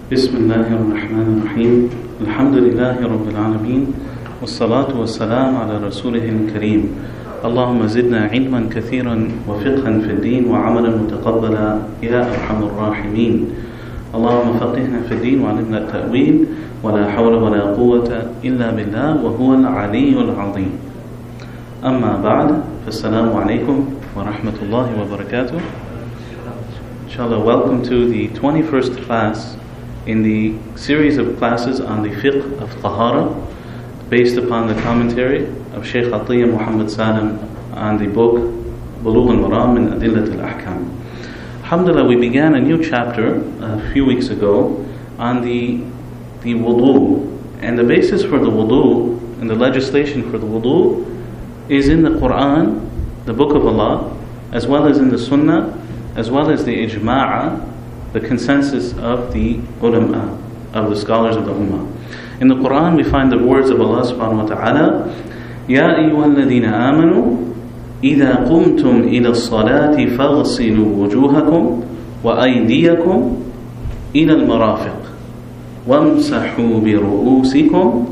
بسم الله الرحمن الرحيم الحمد لله رب العالمين والصلاة والسلام على رسوله الكريم اللهم زدنا علما كثيرا وفقها في الدين وعملا متقبلا يا أرحم الراحمين اللهم فقهنا في الدين وعلمنا التأويل ولا حول ولا قوة إلا بالله وهو العلي العظيم أما بعد فالسلام عليكم ورحمة الله وبركاته. Inshallah, welcome to the 21st class in the series of classes on the fiqh of Tahara, based upon the commentary of Shaykh Atiyah Muhammad Salim on the book Bulugh al-Maram min Adillat al-Ahkam. Alhamdulillah, we began a new chapter a few weeks ago on the wudu, and the basis for the wudu and the legislation for the wudu is in the Quran, the book of Allah, as well as in the Sunnah, as well as the ijma'a, the consensus of the ulama, of the scholars of the ummah. In the Quran we find the words of Allah subhanahu wa ta'ala, Ya ayyuhalladhina amanu idha qumtum ila as-salati faghsilu wujuhakum wa aydiyakum ila al-marafiq wamsahu bi ru'usikum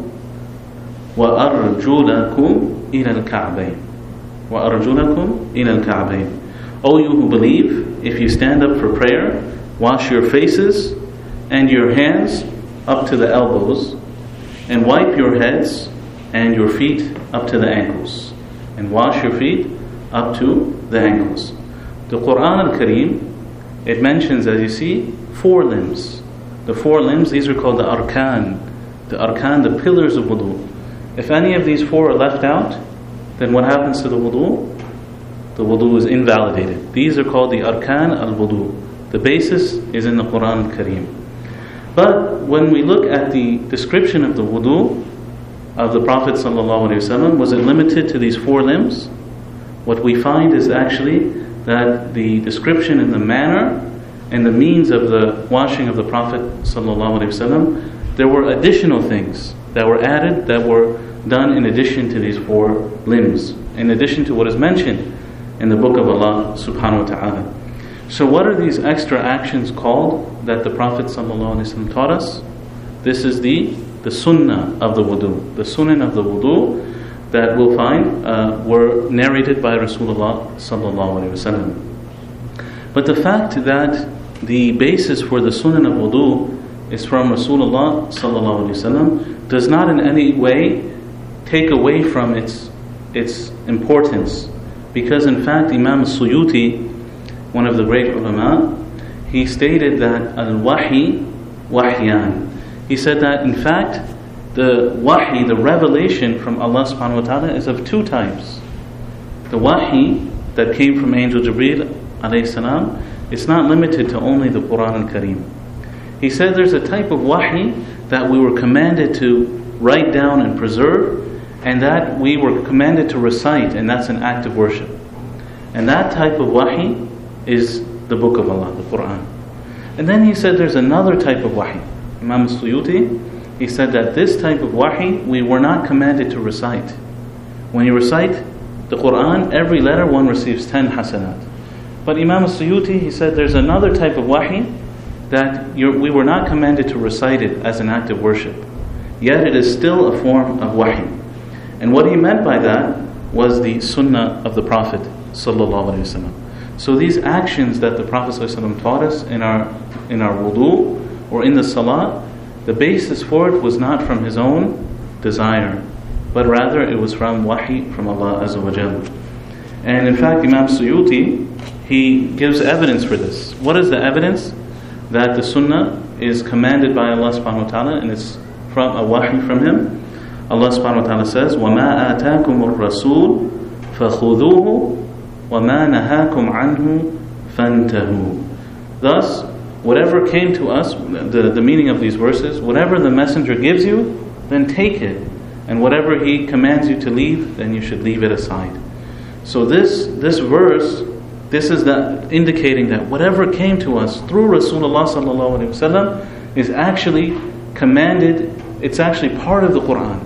wa arjulakum ila al-ka'bayn wa arjulakum ila al-ka'bayn. O you who believe, if you stand up for prayer, wash your faces and your hands up to the elbows, and wipe your heads and your feet up to the ankles, and wash your feet up to the ankles. The Quran al-Kareem, it mentions, as you see, 4 limbs. The 4 limbs, these are called the arkan, the pillars of wudu. If any of these 4 are left out, then what happens to the wudu? The wudu is invalidated. These are called the arkan al-wudu. The basis is in the Quran al-Kareem. But when we look at the description of the wudu of the Prophet ﷺ, was it limited to these 4 limbs? What we find is actually that the description and the manner and the means of the washing of the Prophet ﷺ, there were additional things that were added, that were done in addition to these 4 limbs, in addition to what is mentioned in the book of Allah subhanahu wa ta'ala. So what are these extra actions called that the Prophet ﷺ taught us? This is the sunnah of the wudu. The sunnah of the wudu that we'll find were narrated by Rasulullah ﷺ. But the fact that the basis for the sunnah of wudu is from Rasulullah ﷺ does not in any way take away from its importance. Because in fact, Imam Suyuti, one of the great ulama, he stated that al-wahi wahyan. He said that in fact, the wahi, the revelation from Allah subhanahu wa ta'ala, is of 2 types. The wahi that came from Angel Jibreel alayhi salam, it's not limited to only the Quran al-Kareem. He said there's a type of wahi that we were commanded to write down and preserve, and that we were commanded to recite, and that's an act of worship. And that type of wahi is the book of Allah, the Quran. And then he said there's another type of wahi. Imam Suyuti, he said that this type of wahi we were not commanded to recite. When you recite the Quran, every letter one receives 10 hasanat. But Imam Suyuti, he said there's another type of wahi that we were not commanded to recite it as an act of worship. Yet it is still a form of wahi. And what he meant by that was the sunnah of the Prophet ﷺ. So these actions that the Prophet ﷺ taught us in our wudu or in the salah, the basis for it was not from his own desire, but rather it was from wahi from Allah Azza wa Jalla. And in fact, Imam Suyuti, he gives evidence for this. What is the evidence? That the sunnah is commanded by Allah subhanahu wa ta'ala, and it's from a wahi from him. Allah subhanahu wa ta'ala says, وَمَا آتَاكُمُ الرَّسُولُ فَخُذُوهُ وَمَا نَهَاكُمْ عَنْهُ فَانْتَهُوا. Thus, whatever came to us, the meaning of these verses, whatever the messenger gives you, then take it. And whatever he commands you to leave, then you should leave it aside. So this verse, this is indicating that whatever came to us through Rasulullah sallallahu alaihi wasallam is actually commanded. It's actually part of the Quran.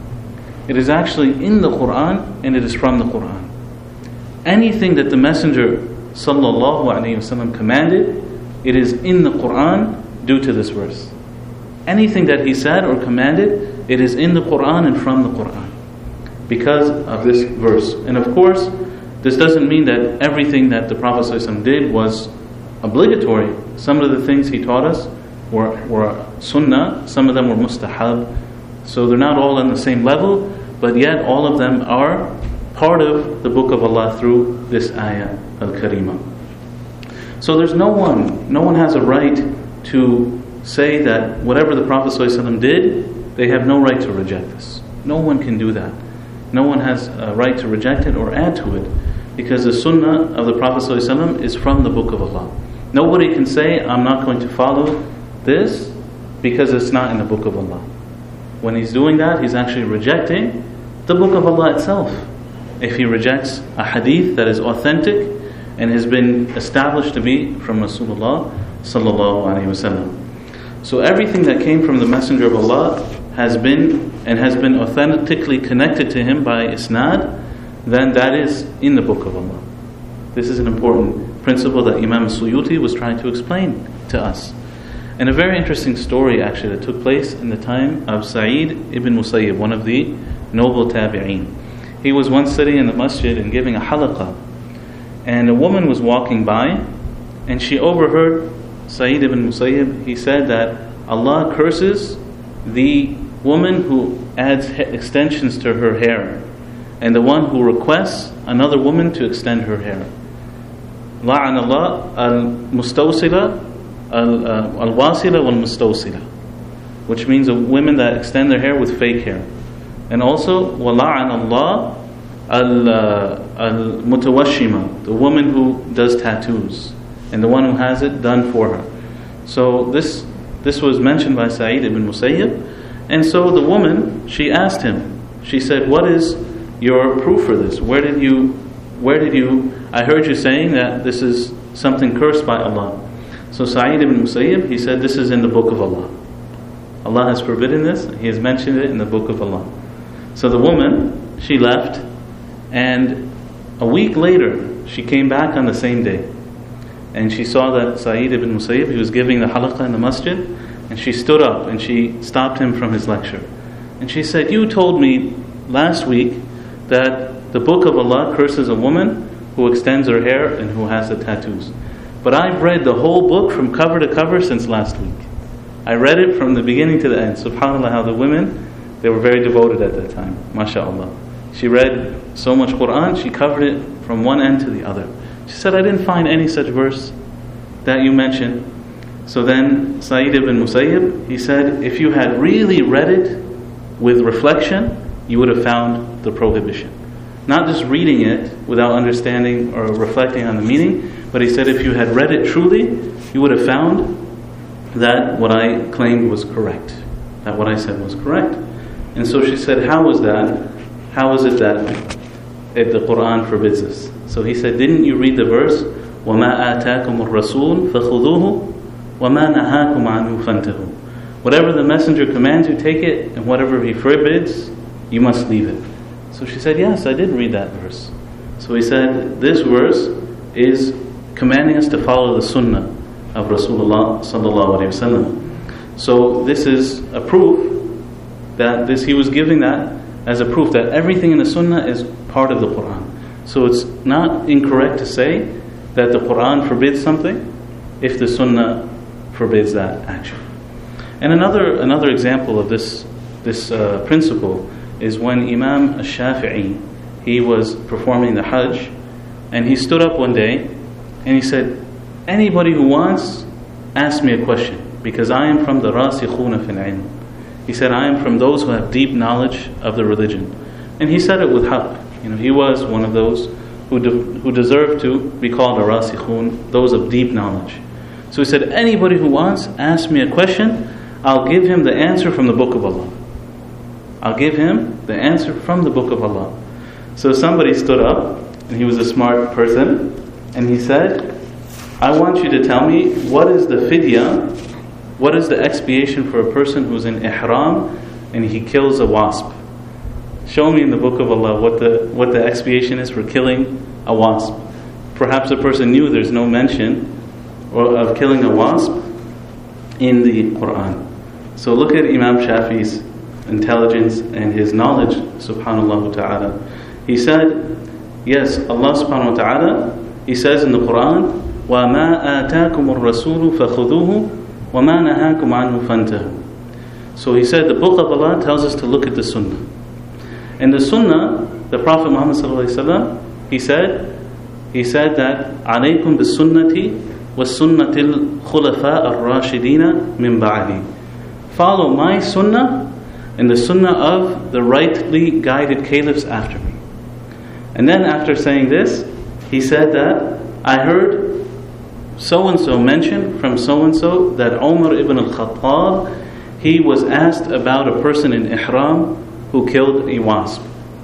It is actually in the Quran, and it is from the Quran. Anything that the Messenger sallallahu alaihi wasallam commanded, it is in the Quran due to this verse. anything that he said or commanded, it is in the Quran and from the Quran, because of this verse. And of course, this doesn't mean that everything that the Prophet ﷺ did was obligatory. Some of the things he taught us were sunnah, some of them were mustahab. So they're not all on the same level, but yet all of them are part of the Book of Allah through this ayah al-Karima. So there's no one has a right to say that whatever the Prophet ﷺ did, they have no right to reject this. No one can do that. No one has a right to reject it or add to it, because the sunnah of the Prophet ﷺ is from the Book of Allah. Nobody can say, I'm not going to follow this because it's not in the Book of Allah. When he's doing that, he's actually rejecting the Book of Allah itself. If he rejects a hadith that is authentic and has been established to be from Rasulullah sallallahu alaihi wasallam. So everything that came from the Messenger of Allah has been authentically connected to him by isnad, then that is in the Book of Allah. This is an important principle that Imam Suyuti was trying to explain to us. And a very interesting story actually that took place in the time of Sa'id ibn Musayyib, one of the noble tabi'een. He was once sitting in the masjid and giving a halaqah, and a woman was walking by, and she overheard Sa'id ibn Musayyib. He said that Allah curses the woman who adds extensions to her hair, and the one who requests another woman to extend her hair. La'an Allah al-mustawsila al-wasila wal-mustawsila, which means the women that extend their hair with fake hair. And also, وَلَعَنَ اللَّهُ al-mutawashima, the woman who does tattoos, and the one who has it done for her. So this was mentioned by Sa'id ibn Musayyib. And so the woman, she asked him, she said, what is your proof for this? Where did you, I heard you saying that this is something cursed by Allah. So Sa'id ibn Musayyib, he said, this is in the Book of Allah. Allah has forbidden this, He has mentioned it in the Book of Allah. So the woman, she left, and a week later, she came back on the same day. And she saw that Sa'id ibn Musayyib, he was giving the halaqah in the masjid, and she stood up and she stopped him from his lecture. And she said, you told me last week that the Book of Allah curses a woman who extends her hair and who has the tattoos. But I've read the whole book from cover to cover since last week. I read it from the beginning to the end. SubhanAllah, how the women, they were very devoted at that time. MashaAllah. She read so much Quran, she covered it from one end to the other. She said, I didn't find any such verse that you mentioned. So then Sa'id ibn Musayyib, he said, if you had really read it with reflection, you would have found the prohibition. Not just reading it without understanding or reflecting on the meaning, but he said if you had read it truly, you would have found that what I claimed was correct, that what I said was correct. And so she said, how is that? How is it that the Quran forbids us? So he said, didn't you read the verse, وَمَا آتَاكُمُ الرَّسُولُ فَخُذُوهُ وَمَا نَهَاكُمْ عَنْهُ فَانْتَهُوا. Whatever the messenger commands you, take it, and whatever he forbids, you must leave it. So she said, yes, I did read that verse. So he said, this verse is commanding us to follow the sunnah of Rasulullah sallallahu alaihi wasallam. So this is a proof that he was giving that as a proof that everything in the sunnah is part of the Quran. So it's not incorrect to say that the Quran forbids something if the sunnah forbids that action. And another example of this principle is when Imam al-Shafi'i, he was performing the Hajj, and he stood up one day and he said, anybody who wants, ask me a question, because I am from the rasikhuna fil ilm. He said, I am from those who have deep knowledge of the religion. And he said it with haqq. He was one of those who deserved to be called a rasikhun, those of deep knowledge. So he said, anybody who wants, ask me a question, I'll give him the answer from the Book of Allah. I'll give him the answer from the Book of Allah. So somebody stood up, and he was a smart person, and he said, I want you to tell me, what is the fidya, what is the expiation for a person who's in ihram and he kills a wasp? Show me in the Book of Allah what the expiation is for killing a wasp. Perhaps a person knew there's no mention of killing a wasp in the Quran. So look at Imam Shafi's intelligence and his knowledge, subhanallah ta'ala. He said, yes, Allah subhanahu wa ta'ala, He says in the Quran, وَمَا آتَاكُمُ الرَّسُولُ فَخُذُوهُ وَمَا نَهَاكُمْ عَنْهُ فَانْتَهُ. So He said the book of Allah tells us to look at the Sunnah. In the Sunnah, the Prophet Muhammad sallallahu alaihi wasallam, he said that عَلَيْكُمْ بِالسُّنَّةِ وَالسُّنَّةِ الْخُلَفَاءِ الرَّاشِدِينَ مِنْ بَعْدِي. Follow my Sunnah and the Sunnah of the rightly guided caliphs after me. And then after saying this, he said that I heard so-and-so mention from so-and-so that Umar ibn al-Khattab, he was asked about a person in ihram who killed a wasp.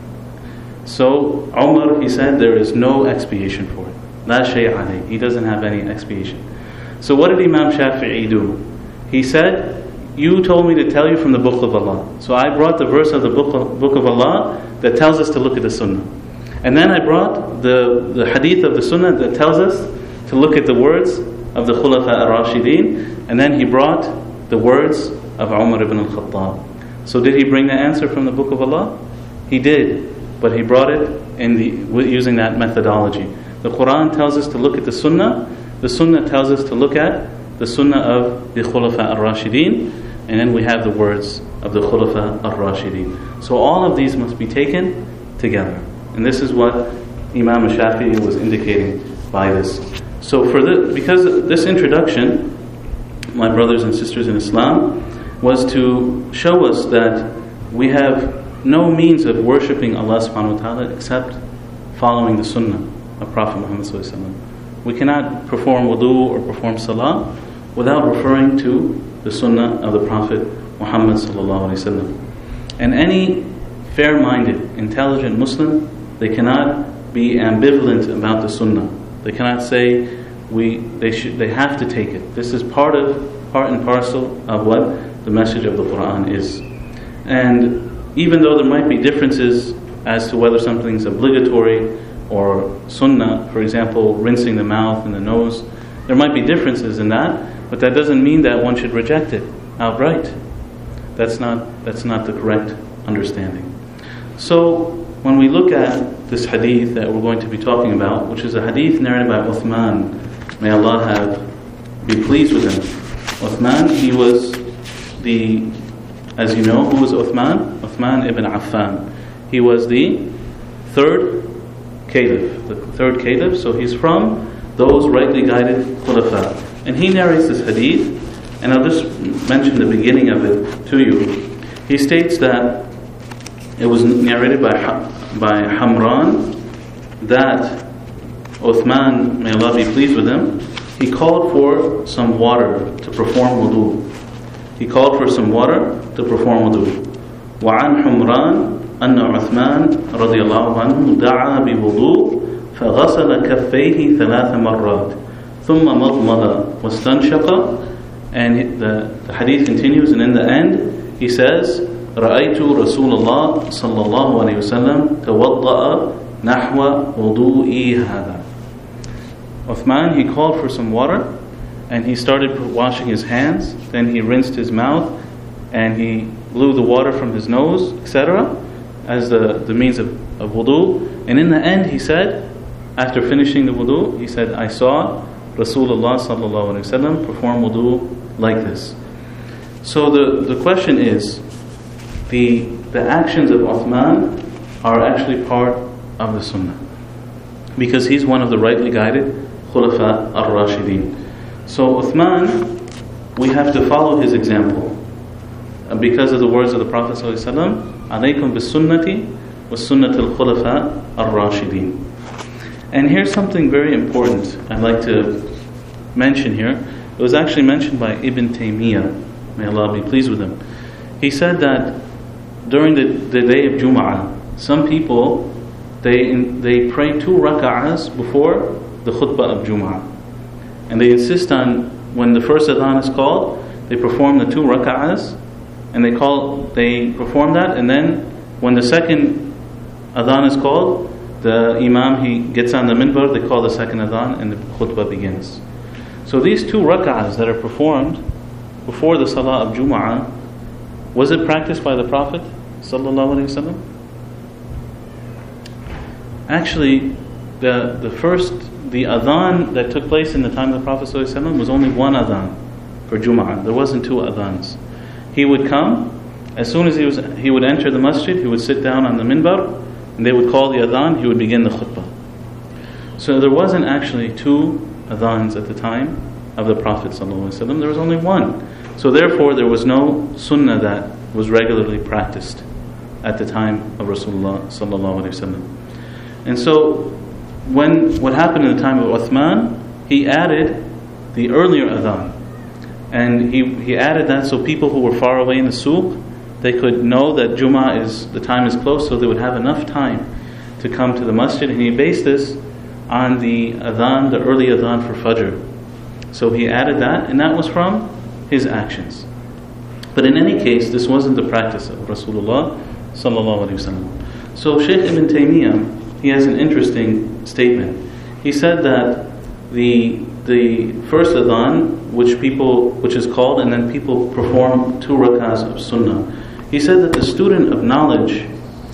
So Umar, he said, there is no expiation for it. La shay' alayh. He doesn't have any expiation. So what did Imam Shafi'i do? He said, you told me to tell you from the book of Allah. So I brought the verse of the book of Allah that tells us to look at the Sunnah. And then I brought the hadith of the Sunnah that tells us to look at the words of the Khulafa ar-Rashideen. And then he brought the words of Umar ibn al-Khattab. So did he bring the answer from the book of Allah? He did, but he brought it using that methodology. The Quran tells us to look at the Sunnah. The Sunnah tells us to look at the Sunnah of the Khulafa ar-Rashideen. And then we have the words of the Khulafa ar-Rashideen. So all of these must be taken together. And this is what Imam Shafi'i was indicating by this. So because this introduction, my brothers and sisters in Islam, was to show us that we have no means of worshipping Allah subhanahu wa ta'ala except following the Sunnah of Prophet Muhammad sallallahu alaihi wasallam. We cannot perform wudu or perform salah without referring to the Sunnah of the Prophet Muhammad sallallahu alaihi wasallam. And any fair-minded, intelligent Muslim, they cannot be ambivalent about the Sunnah. They cannot say they have to take it. This is part and parcel of what the message of the Quran is. And even though there might be differences as to whether something's obligatory or sunnah, for example, rinsing the mouth and the nose, there might be differences in that, but that doesn't mean that one should reject it outright. That's not the correct understanding. So when we look at this hadith that we're going to be talking about, which is a hadith narrated by Uthman, may Allah be pleased with him. Uthman, he was as you know, who was Uthman? Uthman ibn Affan. He was the third caliph. So he's from those rightly guided khulafa. And he narrates this hadith, and I'll just mention the beginning of it to you. He states that it was narrated by Hamran that Uthman, may Allah be pleased with him, he called for some water to perform wudu. وعن حمران أن عثمان رضي الله عنه دعا بوضوء فغسل كفيه 3 مرات ثم مضمض واستنشق. And the hadith continues, and in the end he says, رأيت رسول الله صلى الله عليه وسلم توضأ نحو وضوئي هذا. Uthman, he called for some water, and he started washing his hands. Then he rinsed his mouth, and he blew the water from his nose, etc., as the means of wudu. And in the end, he said, after finishing the wudu, he said, I saw Rasulullah sallallahu alaihi wasallam perform wudu like this. So the question is, the actions of Uthman are actually part of the Sunnah, because he's one of the rightly guided Khulafa ar-Rashideen. So Uthman, we have to follow his example, because of the words of the Prophet ﷺ, alaykum bis sunnati wa sunnat al-khulafa ar-rashideen. And here's something very important I'd like to mention here. It was actually mentioned by Ibn Taymiyyah, may Allah be pleased with him. He said that during the day of Jum'ah, some people, they pray 2 rak'ahs before the khutbah of Jum'ah. And they insist on, when the first adhan is called, they perform the 2 rak'ahs, and they perform that, and then when the second adhan is called, the imam, he gets on the minbar, they call the second adhan, and the khutbah begins. So these 2 rak'ahs that are performed before the salah of Jum'ah, Was it practiced by the Prophet sallallahu alaihi wasallam? Actually, the adhan that took place in the time of the Prophet sallallahu alaihi wasallam was only one adhan for Jum'ah. There wasn't two adhans. He would come, as soon as he would enter the masjid, he would sit down on the minbar, and they would call the adhan, he would begin the khutbah. So there wasn't actually two adhans at the time of the Prophet ﷺ. There was only one. So therefore there was no sunnah that was regularly practiced at the time of Rasulullah ﷺ. And so what happened in the time of Uthman, he added the earlier adhan. And he added that so people who were far away in the souq, they could know that Jum'ah the time is close, so they would have enough time to come to the masjid. And he based this on the adhan, the early adhan for Fajr. So he added that, and that was from his actions. But in any case, this wasn't the practice of Rasulullah sallallahu alaihi wasallam. So Shaykh Ibn Taymiyyah, he has an interesting statement. He said that the first adhan, which is called, and then people perform 2 rakahs of sunnah. He said that the student of knowledge,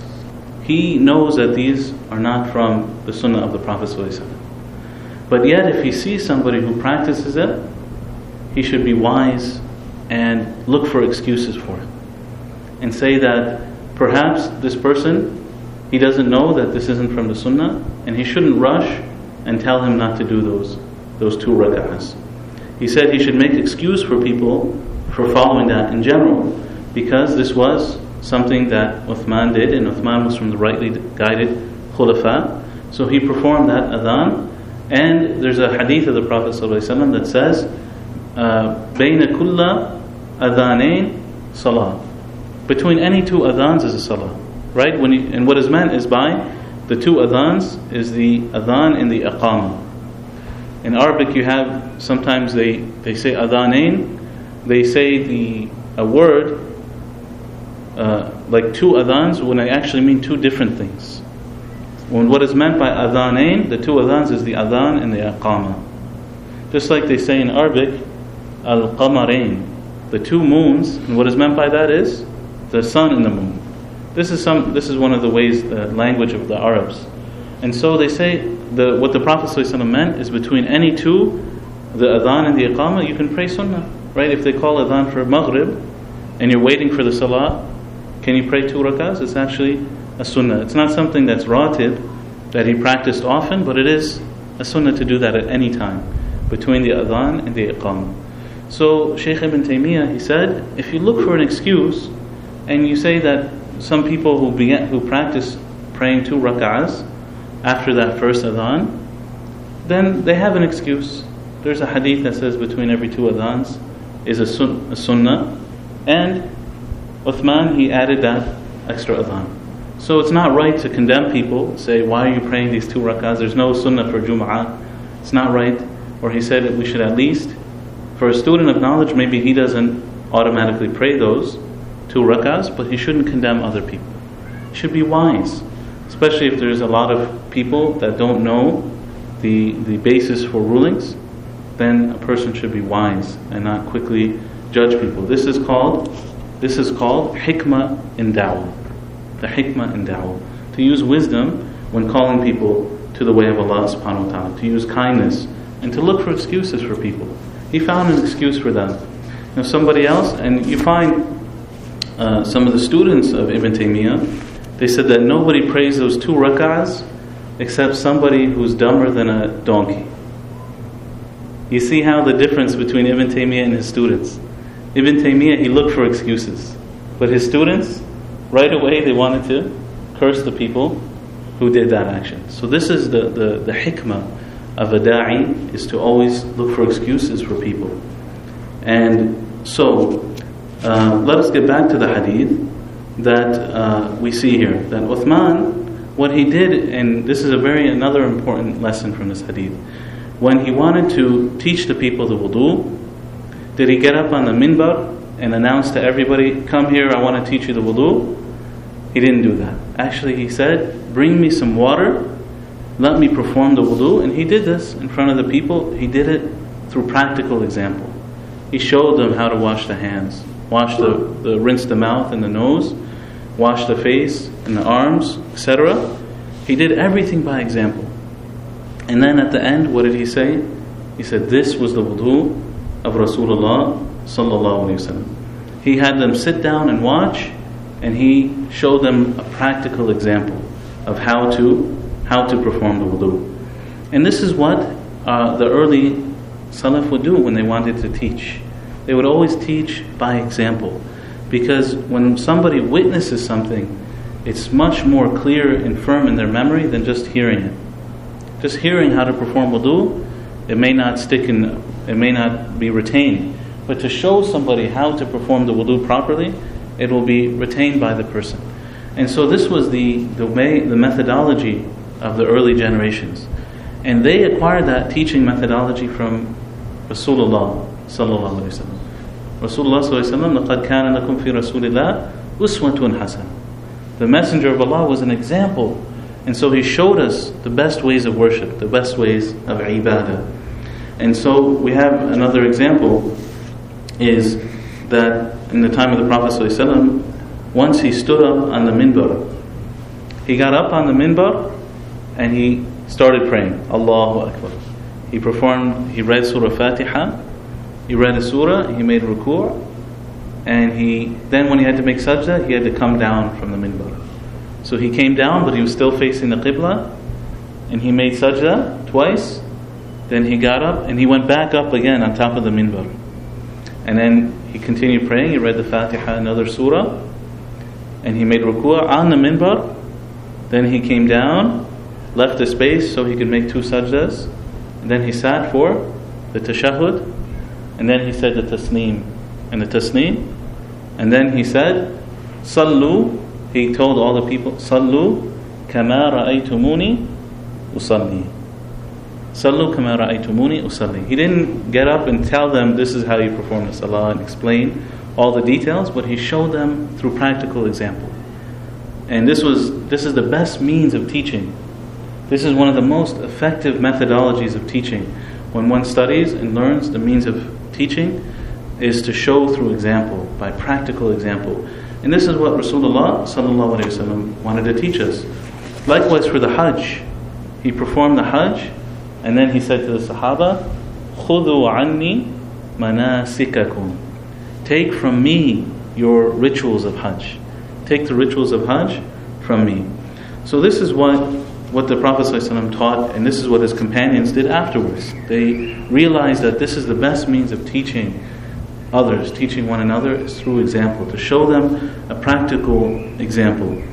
he knows that these are not from the sunnah of the Prophet ﷺ. But yet if he sees somebody who practices it, he should be wise and look for excuses for it. And say that perhaps this person, he doesn't know that this isn't from the sunnah, and he shouldn't rush and tell him not to do those 2 rakahs. He said he should make excuse for people for following that in general, because this was something that Uthman did, and Uthman was from the rightly guided khulafa. So he performed that adhan, and there's a hadith of the Prophet ﷺ that says, "Bayna kulla adhanain salah." Between any 2 adhans is a salah, right? And what is meant is by the 2 adhans is the adhan and the iqamah. In Arabic, you have sometimes they say adhanain, they say a word like 2 adhans when they actually mean 2 different things. When what is meant by adhanain, the 2 adhans is the adhan and the iqamah. Just like they say in Arabic, al-qamarain, the 2 moons, and what is meant by that is the sun and the moon. This is one of the ways, the language of the Arabs. And so they say what the Prophet ﷺ meant is between any 2, the adhan and the iqamah, you can pray sunnah, right? If they call adhan for maghrib and you're waiting for the salah, can you pray 2 rakahs? It's actually a sunnah. It's not something that's ratib, that he practiced often, but it is a sunnah to do that at any time between the adhan and the iqamah. So Shaykh Ibn Taymiyyah, he said, if you look for an excuse and you say that some people who practice praying 2 rak'ahs after that first adhan, then they have an excuse. There's a hadith that says between every 2 adhans is a sunnah, and Uthman, he added that extra adhan. So it's not right to condemn people, say, why are you praying these 2 rak'ahs? There's no sunnah for Jum'ah. It's not right. Or he said that we should at least, for a student of knowledge, maybe he doesn't automatically pray those 2 rak'ahs, but he shouldn't condemn other people. He should be wise, especially if there's a lot of people that don't know the basis for rulings. Then a person should be wise and not quickly judge people. This is called hikmah in da'wah. The hikmah in da'wah. To use wisdom when calling people to the way of Allah subhanahu wa ta'ala. To use kindness and to look for excuses for people. He found an excuse for them. Now somebody else, and you find some of the students of Ibn Taymiyyah, they said that nobody prays those 2 rak'ahs except somebody who's dumber than a donkey. You see how the difference between Ibn Taymiyyah and his students. Ibn Taymiyyah, he looked for excuses. But his students, right away they wanted to curse the people who did that action. So this is the hikmah of a da'i, is to always look for excuses for people. And so, let us get back to the hadith that we see here. That Uthman, what he did, and this is another important lesson from this hadith. When he wanted to teach the people the wudu, did he get up on the minbar and announce to everybody, come here, I want to teach you the wudu? He didn't do that. Actually, he said, bring me some water, let me perform the wudu. And he did this in front of the people. He did it through practical example. He showed them how to wash the hands. rinse the mouth and the nose, wash the face and the arms, etc. He did everything by example. And then at the end, what did he say? He said, this was the wudu of Rasulullah sallallahu alaihi wasallam. He had them sit down and watch, and he showed them a practical example of how to perform the wudu. And this is what the early Salaf would do when they wanted to teach. They would always teach by example, because when somebody witnesses something, it's much more clear and firm in their memory than just hearing it. Just hearing how to perform wudu, it may not stick in, it may not be retained. But to show somebody how to perform the wudu properly, it will be retained by the person. And so this was the methodology of the early generations. And they acquired that teaching methodology from Rasulullah sallallahu alaihi wasallam. Rasulullah sallallahu alaihi wasallam, لَقَدْ كَانَ لَكُمْ فِي رَسُولِ اللَّهِ أُسْوَةٌ حَسَنَةٌ. The Messenger of Allah was an example. And so he showed us the best ways of worship, the best ways of ibadah. And so we have another example, is that in the time of the Prophet ﷺ, once he stood up on the minbar. He got up on the minbar and he started praying, Allahu Akbar. He read Surah Fatiha, he read a surah, he made ruku', and then when he had to make sajda, he had to come down from the minbar. So he came down, but he was still facing the Qibla, and he made sajda twice. Then he got up, and he went back up again on top of the minbar. And then he continued praying, he read the Fatiha, another surah, and he made ruku' on the minbar. Then he came down, left the space so he could make 2 sajdas, and then he sat for the tashahhud, and then he said the tasneem, and then he said, Sallu. He told all the people, Sallu kama ra'aytumuni usalli. Sallu kama ra'aytumuni usalli. He didn't get up and tell them this is how you perform the salah and explain all the details, but he showed them through practical example. And this is the best means of teaching. This is one of the most effective methodologies of teaching. When one studies and learns, the means of teaching is to show through example, by practical example. And this is what Rasulullah sallallahu alaihi wasallam wanted to teach us. Likewise for the Hajj, he performed the Hajj, and then he said to the Sahaba, "Khudhu anni manasikakum." Take from me your rituals of Hajj. Take the rituals of Hajj from me. So this is what the Prophet sallallahu alaihi wasallam taught, and this is what his companions did afterwards. They realized that this is the best means of teaching others, teaching one another, is through example, to show them a practical example.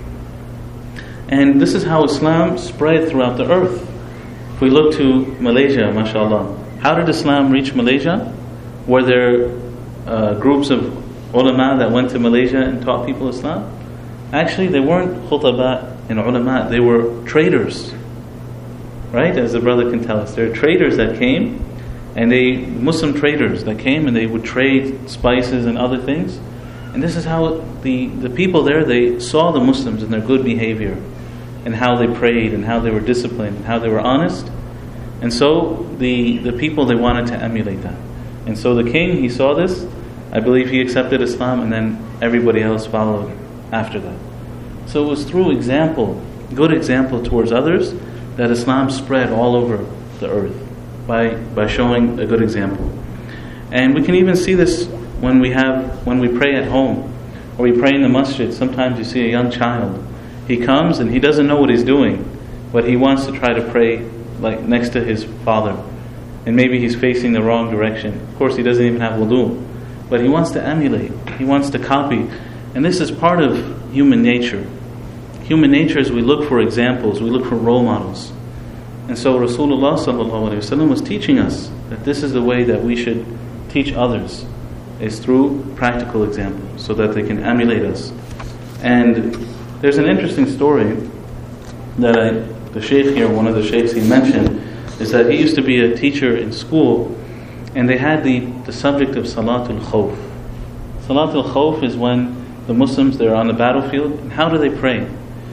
And this is how Islam spread throughout the earth. If we look to Malaysia, mashallah, how did Islam reach Malaysia? Were there groups of ulama that went to Malaysia and taught people Islam? Actually, they weren't khutaba and ulama, they were traders. Right? As the brother can tell us, there are traders that came, and Muslim traders that came, and they would trade spices and other things. And this is how the people there, they saw the Muslims and their good behavior, and how they prayed, and how they were disciplined, and how they were honest. And so the people, they wanted to emulate that. And so the king, he saw this, I believe he accepted Islam, and then everybody else followed after that. So it was through example, good example towards others, that Islam spread all over the earth, by showing a good example. And we can even see this when we pray at home, or we pray in the masjid. Sometimes you see a young child, he comes and he doesn't know what he's doing, but he wants to try to pray like next to his father, and maybe he's facing the wrong direction. Of course he doesn't even have wudu, but he wants to emulate, he wants to copy. And this is part of human nature. Human nature is we look for examples, we look for role models. And so Rasulullah sallallahu alaihi wasallam was teaching us that this is the way that we should teach others, is through practical examples, so that they can emulate us. And there's an interesting story that the sheikh here, one of the sheikhs he mentioned, is that he used to be a teacher in school, and they had the subject of Salatul Khawf. Salatul Khawf is when the Muslims, they're on the battlefield, and how do they pray?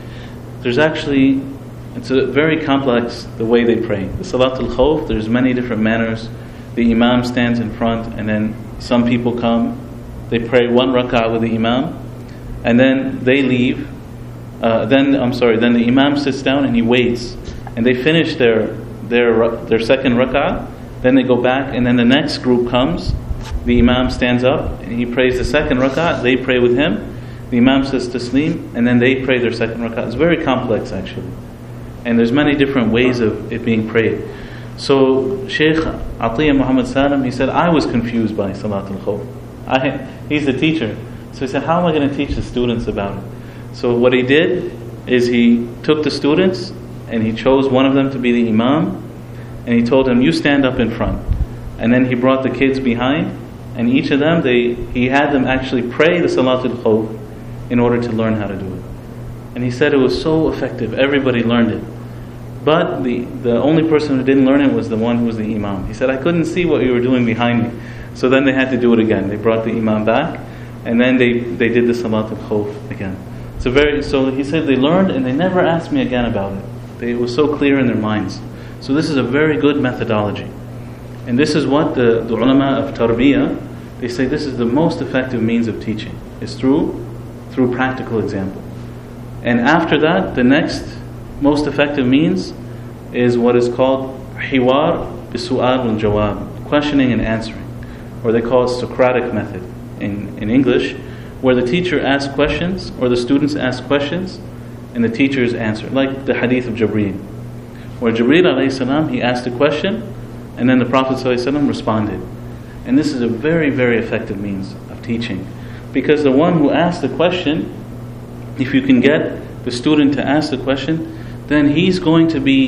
It's a very complex, the way they pray. The Salatul Khawf, there's many different manners. The Imam stands in front, and then some people come they pray 1 rak'ah with the imam, and then they leave. Then the imam sits down and he waits, and they finish their second rak'ah. Then they go back, and then the next group comes. The imam stands up and he prays the second rak'ah. They pray with him. The imam says taslim, and then they pray their second rak'ah. It's very complex actually, and there's many different ways of it being prayed. So Shaykh Atiyah Muhammad Salam, he said, I was confused by Salat al-Khawf. He's the teacher, so he said, how am I going to teach the students about it? So what he did is he took the students and he chose one of them to be the imam, and he told them, you stand up in front. And then he brought the kids behind, and each of them, he had them actually pray the Salatul Khawf in order to learn how to do it. And he said it was so effective, everybody learned it. But the only person who didn't learn it was the one who was the imam. He said, I couldn't see what you were doing behind me. So then they had to do it again. They brought the imam back, and then they did the Salatul Khawf again. So he said they learned, and they never asked me again about it. It was so clear in their minds. So this is a very good methodology. And this is what the ulama of tarbiyah, they say this is the most effective means of teaching. It's through practical example. And after that, the next most effective means is what is called hiwar bisu'al wal jawab, questioning and answering. Or they call it Socratic method in English, where the teacher asks questions, or the students ask questions, and the teachers answer. Like the hadith of Jibreel, where Jibreel alayhi salam, he asked a question, and then the Prophet sallallahu alaihi wasallam responded. And this is a very, very effective means of teaching. Because the one who asked the question, if you can get the student to ask the question, then he's the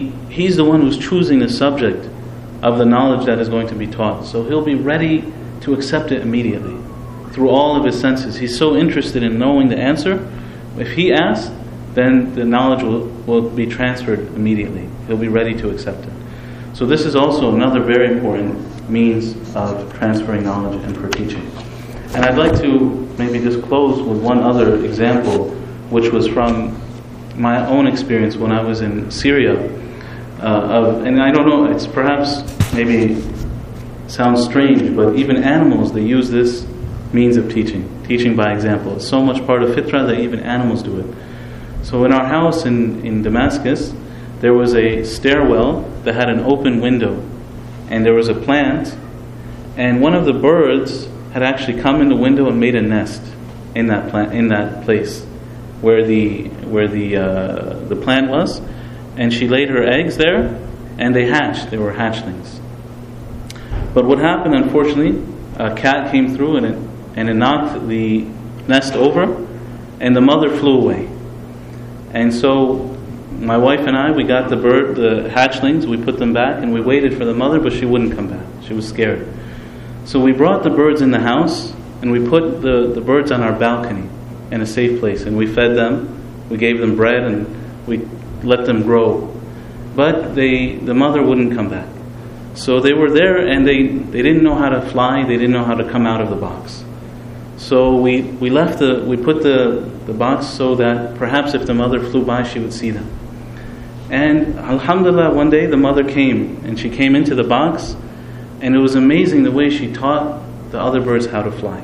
one who's choosing the subject of the knowledge that is going to be taught. So he'll be ready to accept it immediately through all of his senses. He's so interested in knowing the answer. If he asks, then the knowledge will be transferred immediately. He'll be ready to accept it. So this is also another very important means of transferring knowledge and for teaching. And I'd like to maybe just close with one other example, which was from my own experience when I was in Syria. And I don't know, it's perhaps maybe sounds strange, but even animals, they use this means of teaching by example. It's so much part of fitrah that even animals do it. So in our house in Damascus, there was a stairwell that had an open window, and there was a plant, and one of the birds had actually come in the window and made a nest in that plant, in that place where the plant was, and she laid her eggs there, and they hatched. They were hatchlings. But what happened, unfortunately, a cat came through and it knocked the nest over, and the mother flew away. And so my wife and I, we got the hatchlings, we put them back, and we waited for the mother, but she wouldn't come back. She was scared. So we brought the birds in the house, and we put the birds on our balcony in a safe place, and we fed them, we gave them bread, and we let them grow. But the mother wouldn't come back. So they were there, and they didn't know how to fly, they didn't know how to come out of the box. So we put the box so that perhaps if the mother flew by, she would see them. And alhamdulillah, one day the mother came, and she came into the box, and it was amazing the way she taught the other birds how to fly.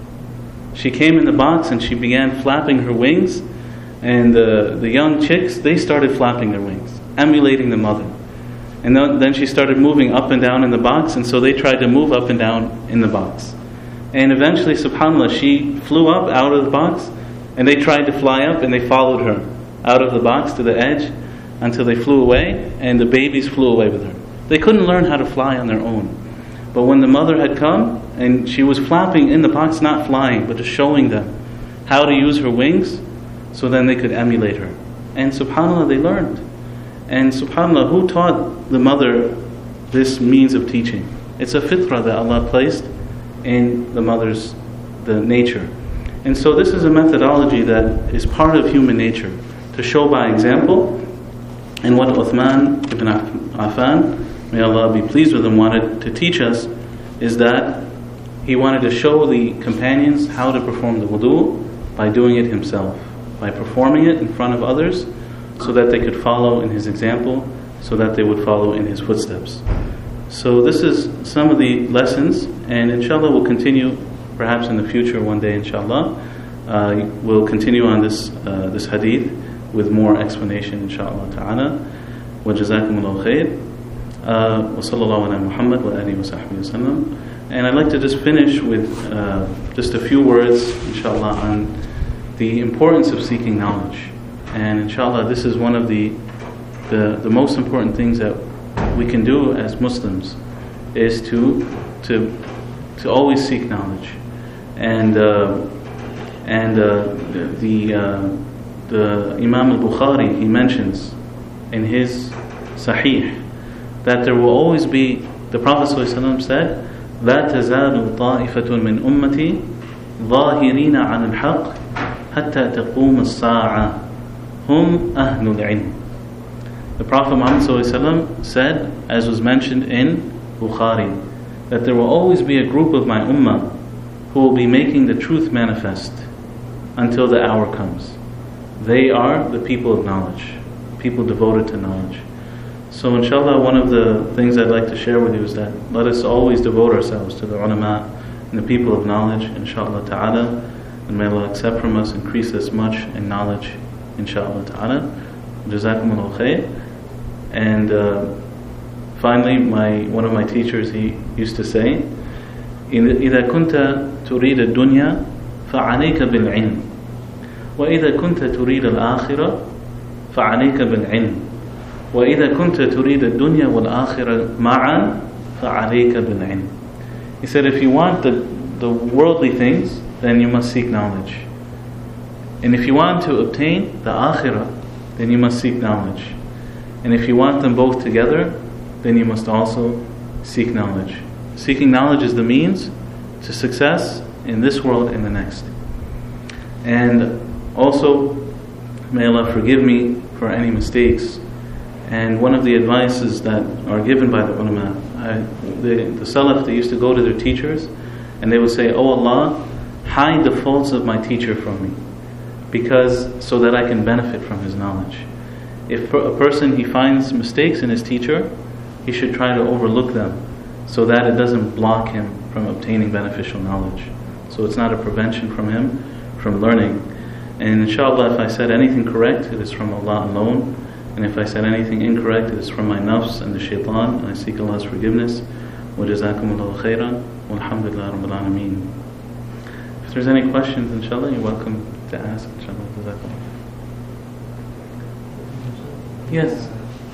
She came in the box and she began flapping her wings, and the young chicks, they started flapping their wings, emulating the mother. And then she started moving up and down in the box, and so they tried to move up and down in the box. And eventually, subhanAllah, she flew up out of the box, and they tried to fly up, and they followed her out of the box to the edge until they flew away, and the babies flew away with her. They couldn't learn how to fly on their own. But when the mother had come, and she was flapping in the box, not flying, but just showing them how to use her wings, so then they could emulate her. And subhanAllah, they learned. And subhanAllah, who taught the mother this means of teaching? It's a fitrah that Allah placed in the mother's nature. And so this is a methodology that is part of human nature, to show by example. And what Uthman ibn Affan, may Allah be pleased with him, wanted to teach us is that he wanted to show the companions how to perform the wudu by doing it himself, by performing it in front of others, so that they could follow in his example, so that they would follow in his footsteps. So this is some of the lessons, and inshallah we'll continue perhaps in the future one day inshallah, we'll continue on this hadith with more explanation inshallah ta'ala. Wa jazakumullahu khair. Wa sallallahu ala Muhammad wa alihi wa sahbihi wa sallam. And I'd like to just finish with just a few words inshallah on the importance of seeking knowledge. And inshallah this is one of the most important things that we can do as Muslims, is to always seek knowledge. And the Imam al-Bukhari, he mentions in his Sahih that there will always be, the Prophet ﷺ said, لا تزال طائفة من أمتي ظاهرين عن الحق حتى تقوم الساعة هم أهل العلم. The Prophet Muhammad ﷺ said, as was mentioned in Bukhari, that there will always be a group of my ummah who will be making the truth manifest until the hour comes. They are the people of knowledge, people devoted to knowledge. So inshallah, one of the things I'd like to share with you is that let us always devote ourselves to the ulama and the people of knowledge, inshallah ta'ala, and may Allah accept from us, increase us much in knowledge, inshallah ta'ala. Jazakumullahu khair. And finally, one of my teachers, he used to say, إذا كنت تريد الدنيا فعليك بالعلم وإذا كنت تريد الآخرة فعليك بالعلم وإذا كنت تريد الدنيا والآخرة معا فعليك بالعلم. He said, if you want the worldly things, then you must seek knowledge. And if you want to obtain the akhirah, then you must seek knowledge. And if you want them both together, then you must also seek knowledge. Seeking knowledge is the means to success in this world and the next. And also, may Allah forgive me for any mistakes. And one of the advices that are given by the ulama, the Salaf, they used to go to their teachers and they would say, "Oh Allah, hide the faults of my teacher from me, so that I can benefit from his knowledge." If a person, he finds mistakes in his teacher, he should try to overlook them so that it doesn't block him from obtaining beneficial knowledge. So it's not a prevention from him from learning. And inshallah, if I said anything correct, it is from Allah alone. And if I said anything incorrect, it is from my nafs and the shaitan, and I seek Allah's forgiveness. Wa jazakumullahu khairan, walhamdulillah rabbil alameen. If there's any questions, inshallah, you're welcome to ask, inshallah. Jazakumullah. Yes.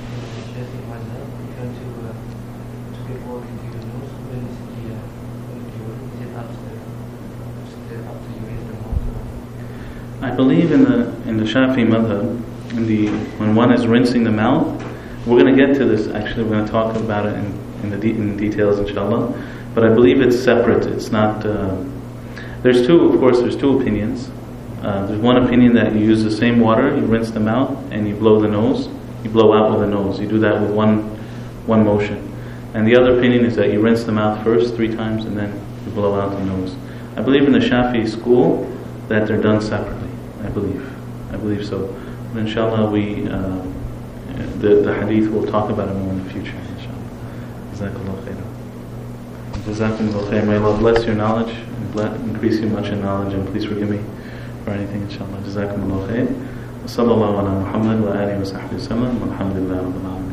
I believe in the Shafi'i madhab, when one is rinsing the mouth, we're going to get to this. Actually, we're going to talk about it in details, inshallah. But I believe it's separate. It's not. There's two opinions. There's one opinion that you use the same water, you rinse the mouth, and you blow the nose. You blow out with the nose. You do that with one motion. And the other opinion is that you rinse the mouth first 3 times, and then you blow out the nose. I believe in the Shafi'i school that they're done separately. I believe so. But inshallah, the hadith will talk about it more in the future. Inshallah. Jazakallahu khairan. Jazakumullahu khairan. May Allah bless your knowledge and increase you much in knowledge, and please forgive me for anything. Inshallah. Jazakumullahu khairan. Wa sallallahu ala Muhammad wa alihi wa sahbihi wa sallam. Walhamdulillah rabbil alamin.